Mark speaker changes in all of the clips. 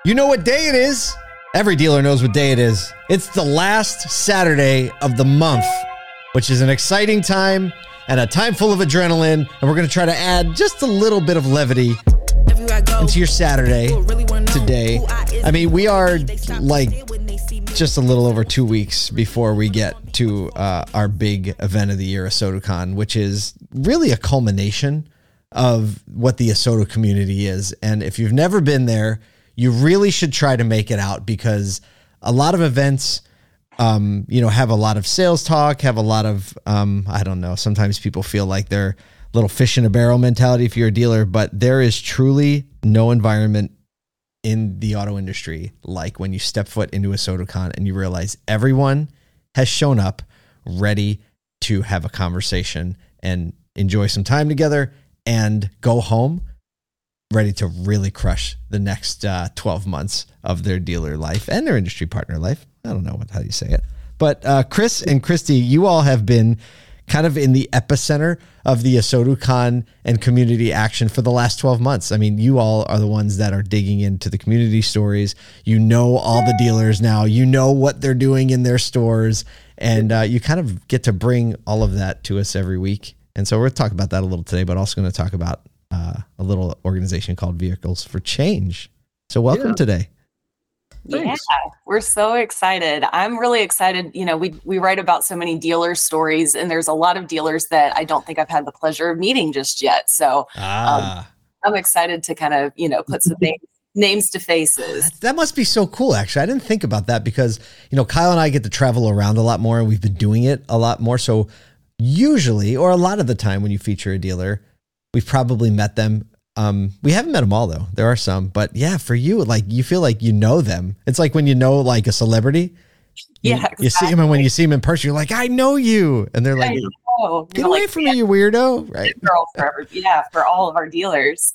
Speaker 1: You know what day it is? Every dealer knows what day it is. It's the last Saturday of the month, which is an exciting time and a time full of adrenaline. And we're going to try to add just a little bit of levity into your Saturday today. I mean, we are like just a little over 2 weeks before we get to our big event of the year, ASOTOCon, which is really a culmination of what the ASOTO community is. And if you've never been there, you really should try to make it out, because a lot of events, have a lot of sales talk, have a lot of, I don't know, sometimes people feel like they're little fish in a barrel mentality if you're a dealer, but there is truly no environment in the auto industry like when you step foot into ASOTOCon and you realize everyone has shown up ready to have a conversation and enjoy some time together and go home ready to really crush the next 12 months of their dealer life and their industry partner life. I don't know how you say it. But Chris and Christy, you all have been kind of in the epicenter of the ASOTOCon and community action for the last 12 months. I mean, you all are the ones that are digging into the community stories. You know all the dealers now. You know what they're doing in their stores. And you kind of get to bring all of that to us every week. And so we're going to talk about that a little today, but also going to talk about a little organization called Vehicles for Change. So welcome today.
Speaker 2: Thanks. Yeah, we're so excited. I'm really excited. You know, we write about so many dealer stories, and there's a lot of dealers that I don't think I've had the pleasure of meeting just yet. So I'm excited to kind of, put some names to faces.
Speaker 1: That must be so cool, actually. I didn't think about that because, Kyle and I get to travel around a lot more, and we've been doing it a lot more. So usually, or a lot of the time when you feature a dealer, we've probably met them. We haven't met them all though. There are some, but yeah, for you, like you feel like you know them. It's like when you know like a celebrity. You see him, and when you see him in person, you're like, I know you. And they're like, get away from me, you weirdo. Right.
Speaker 2: For all of our dealers.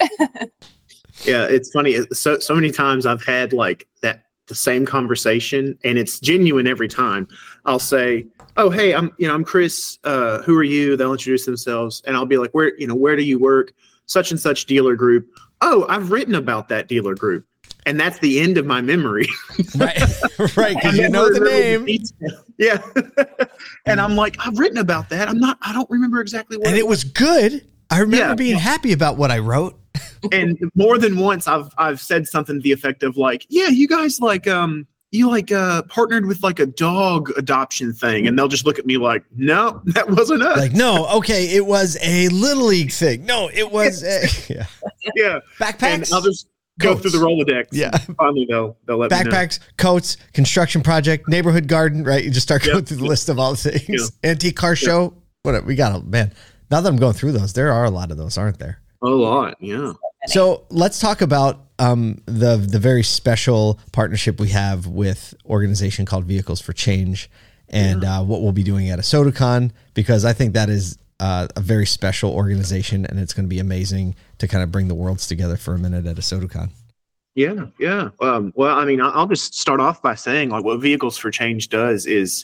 Speaker 3: Yeah, it's funny. So many times I've had like the same conversation, and it's genuine every time. I'll say, oh, hey, I'm Chris. Who are you? They'll introduce themselves, and I'll be like, where do you work? Such and such dealer group. Oh, I've written about that dealer group. And that's the end of my memory.
Speaker 1: Right. Because you know the name.
Speaker 3: Yeah. And I'm like, I've written about that. I don't remember exactly what.
Speaker 1: And it was good. I remember being happy about what I wrote.
Speaker 3: And more than once I've said something to the effect of like, yeah, you guys partnered with like a dog adoption thing, and they'll just look at me like, no, that wasn't us.
Speaker 1: Like, no, okay, it was a Little League thing. No, it was
Speaker 3: yeah.
Speaker 1: Backpacks.
Speaker 3: And I'll just go through the Rolodex.
Speaker 1: Yeah.
Speaker 3: Finally they'll let me know.
Speaker 1: Backpacks, coats, construction project, neighborhood garden, right? You just start going through the list of all the things. Yeah. Antique car show. Whatever. We got man. Now that I'm going through those, there are a lot of those, aren't there?
Speaker 3: A lot, yeah.
Speaker 1: So let's talk about the very special partnership we have with an organization called Vehicles for Change, and what we'll be doing at ASOTOCon, because I think that is a very special organization, and it's going to be amazing to kind of bring the worlds together for a minute at ASOTOCon.
Speaker 3: Yeah. Well, I mean, I'll just start off by saying like what Vehicles for Change does is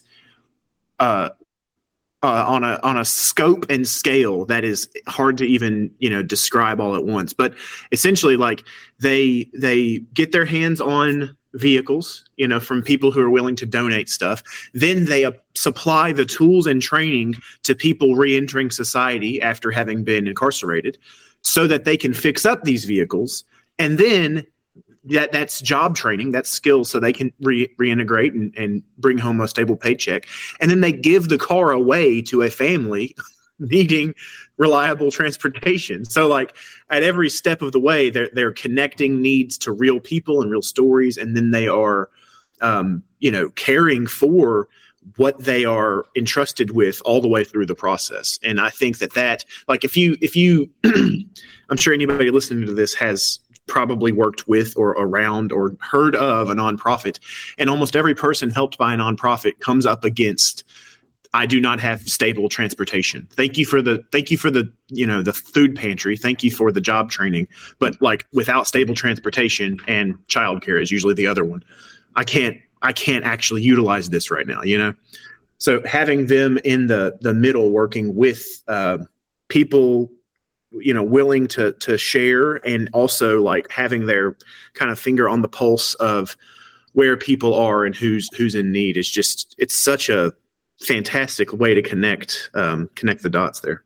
Speaker 3: on a scope and scale that is hard to even describe all at once, but essentially like they get their hands on vehicles from people who are willing to donate stuff. Then they supply the tools and training to people re-entering society after having been incarcerated, so that they can fix up these vehicles, and then that's job training, that's skills, so they can reintegrate and bring home a stable paycheck. And then they give the car away to a family needing reliable transportation. So like at every step of the way, they're connecting needs to real people and real stories. And then they are, caring for what they are entrusted with all the way through the process. And I think that like, if you, I'm sure anybody listening to this has probably worked with or around or heard of a nonprofit, and almost every person helped by a nonprofit comes up against, I do not have stable transportation. Thank you for the the food pantry. Thank you for the job training. But like without stable transportation, and childcare is usually the other one, I can't actually utilize this right now, So having them in the middle working with people willing to share, and also like having their kind of finger on the pulse of where people are and who's in need is just, it's such a fantastic way to connect the dots there.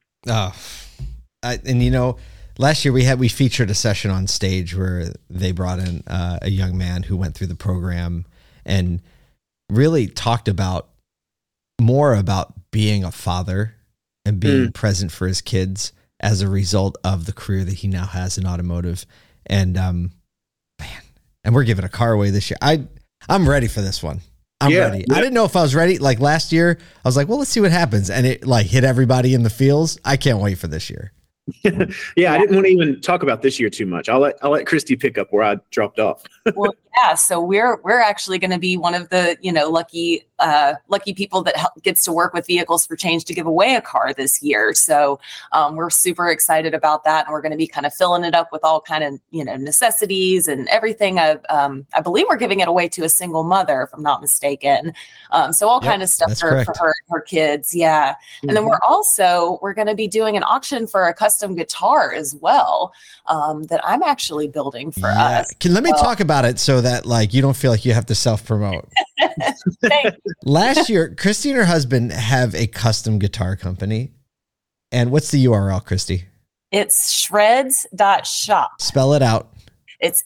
Speaker 1: Last year we featured a session on stage where they brought in a young man who went through the program and really talked more about being a father and being present for his kids as a result of the career that he now has in automotive. And and we're giving a car away this year. I'm ready for this one. I'm ready. Yeah. I didn't know if I was ready. Like last year, I was like, well, let's see what happens. And it like hit everybody in the feels. I can't wait for this year.
Speaker 3: Yeah, I didn't want to even talk about this year too much. I'll let Christy pick up where I dropped off.
Speaker 2: Well, yeah. So we're actually going to be one of the lucky people that gets to work with Vehicles for Change to give away a car this year. So we're super excited about that, and we're going to be kind of filling it up with all kind of necessities and everything. I believe we're giving it away to a single mother, if I'm not mistaken. So all kind of stuff for her and her kids. Yeah, and then we're going to be doing an auction for a custom guitar as well that I'm actually building for us.
Speaker 1: Let me talk about it so that like you don't feel like you have to self-promote. Last year, Christy and her husband have a custom guitar company. And what's the URL, Christy?
Speaker 2: It's shreds.shop.
Speaker 1: Spell it out.
Speaker 2: It's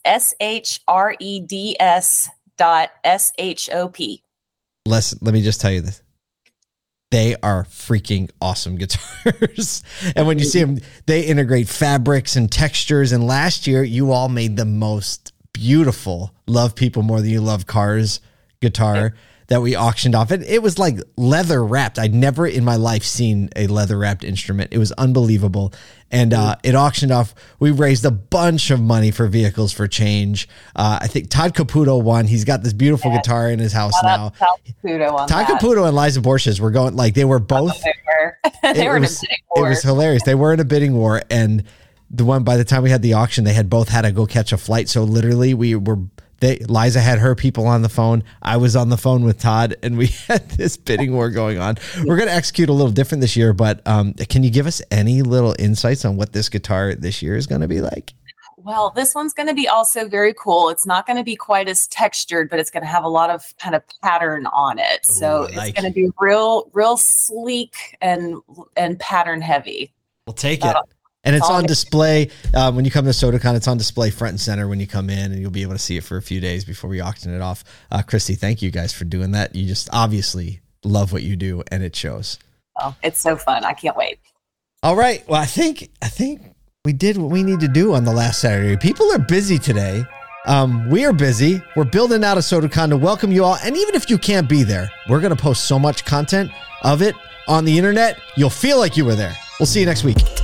Speaker 2: SHREDS.SHOP.
Speaker 1: Let me just tell you this. They are freaking awesome guitars. And when you see them, they integrate fabrics and textures. And last year, you all made the most beautiful Love People More Than You Love Cars guitar that we auctioned off. It was like leather wrapped. I'd never in my life seen a leather wrapped instrument. It was unbelievable. And it auctioned off. We raised a bunch of money for Vehicles for Change. I think Todd Caputo won. He's got this beautiful guitar in his house now. Todd Caputo and Liza Borges were going, like, they were both.
Speaker 2: They were in a bidding war.
Speaker 1: It was hilarious. They were in a bidding war. And by the time we had the auction, they had both had to go catch a flight. So literally Liza had her people on the phone. I was on the phone with Todd, and we had this bidding war going on. We're going to execute a little different this year, but can you give us any little insights on what this guitar this year is going to be like?
Speaker 2: Well, this one's going to be also very cool. It's not going to be quite as textured, but it's going to have a lot of kind of pattern on it. So it's going to be real sleek and pattern heavy.
Speaker 1: We'll take it. And it's on display when you come to SodaCon. It's on display front and center when you come in, and you'll be able to see it for a few days before we auction it off. Christy, thank you guys for doing that. You just obviously love what you do, and it shows.
Speaker 2: Oh, it's so fun. I can't wait.
Speaker 1: All right. Well, I think we did what we need to do on the last Saturday. People are busy today. We are busy. We're building out a SodaCon to welcome you all. And even if you can't be there, we're going to post so much content of it on the internet, you'll feel like you were there. We'll see you next week.